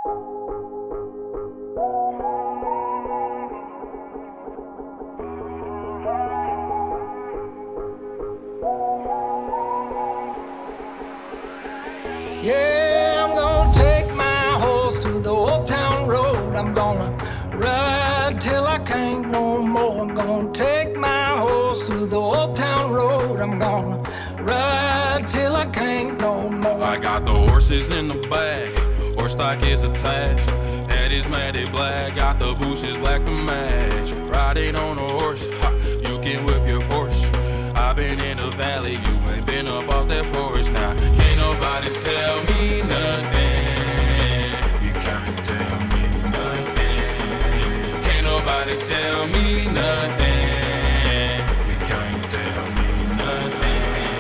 Yeah, I'm gonna take my horse to the old town road. I'm gonna ride till I can't no more. I'm gonna take my horse to the old town road. I'm gonna ride till I can't no more. I got the horses in the bag, horse stock is attached. Head is matted black, got the bushes black to match. Riding on a horse, ha, you can whip your Porsche. I've been in the valley, you ain't been up off that porch. Now, can't nobody tell me nothing. You can't tell me nothing. Can't nobody tell me nothing. You can't tell me nothing.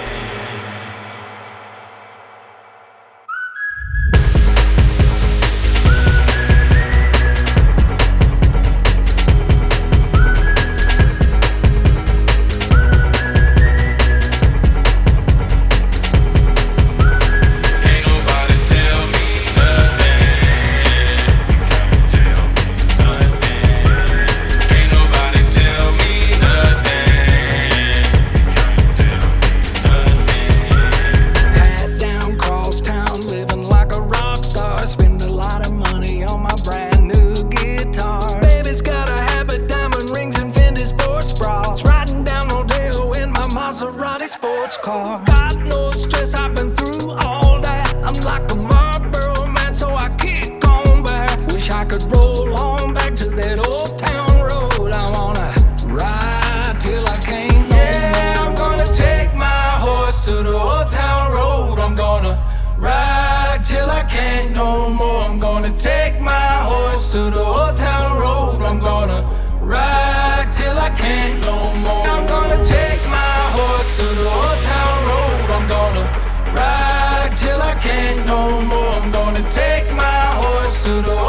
Maserati sports car. Got no stress, I've been through all that. I'm like a Marlboro man, so I kick on back. Wish I could roll on back to that old town road. I wanna ride till I can't no more. Yeah, I'm gonna take my horse to the old town road. I'm gonna ride till I can't no more. I'm gonna take my horse to the old town road. I'm gonna ride till I can't no more. I'm gonna take my horse to the old town road. I'm gonna ride till I can't no more. I'm gonna take my horse to the